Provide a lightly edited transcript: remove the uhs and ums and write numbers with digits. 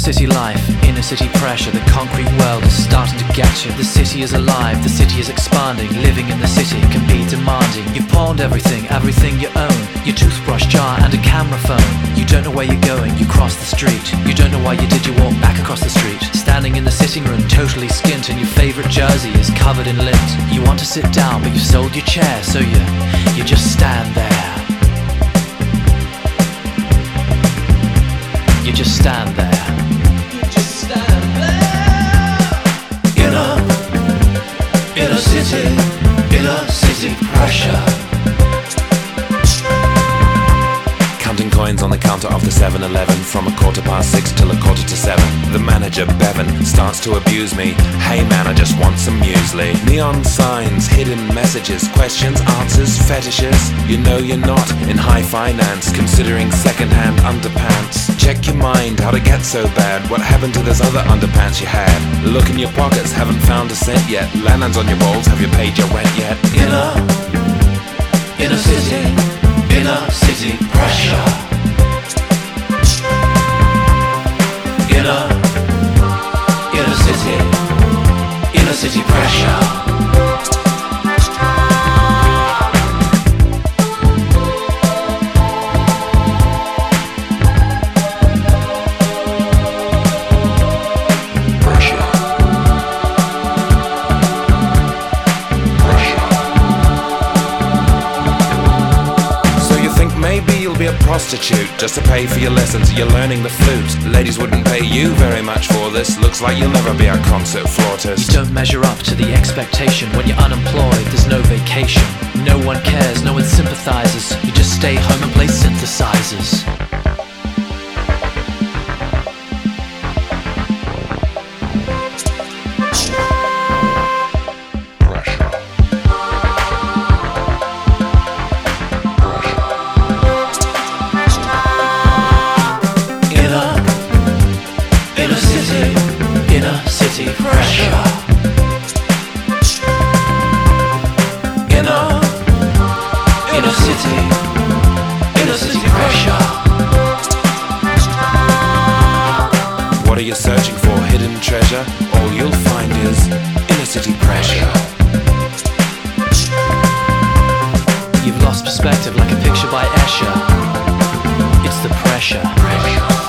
city life, inner city pressure. The concrete world is starting to get you. The city is alive, the city is expanding. Living in the city can be demanding. You've pawned everything, everything you own. Your toothbrush jar and a camera phone. You don't know where you're going, you cross the street. You don't know why you did, you walk back across the street. Standing in the sitting room, totally skint, and your favourite jersey is covered in lint. You want to sit down, but you've sold your chair, so you just stand there. You just stand there. You just stand there. Inner city pressure. Counting coins on the counter of the 7-Eleven from 6:15 till 7:15. The manager, Bevan, starts to abuse me. Hey man, I just want some muesli. Neon signs, hidden messages, questions, answers, fetishes. You know you're not in high finance, considering second-hand underpants. Check your mind, how'd it get so bad? What happened to those other underpants you had? Look in your pockets, haven't found a cent yet. Landlines on your balls, have you paid your rent yet? Inner city pressure. Inner city pressure. Maybe you'll be a prostitute just to pay for your lessons. You're learning the flute. Ladies wouldn't pay you very much for this. Looks like you'll never be a concert flautist. You don't measure up to the expectation. When you're unemployed, there's no vacation. No one cares, no one sympathizes. You just stay home and play synthesizers. Inner city pressure. Inner city pressure. What are you searching for? Hidden treasure? All you'll find is inner city pressure. You've lost perspective like a picture by Escher. It's the pressure.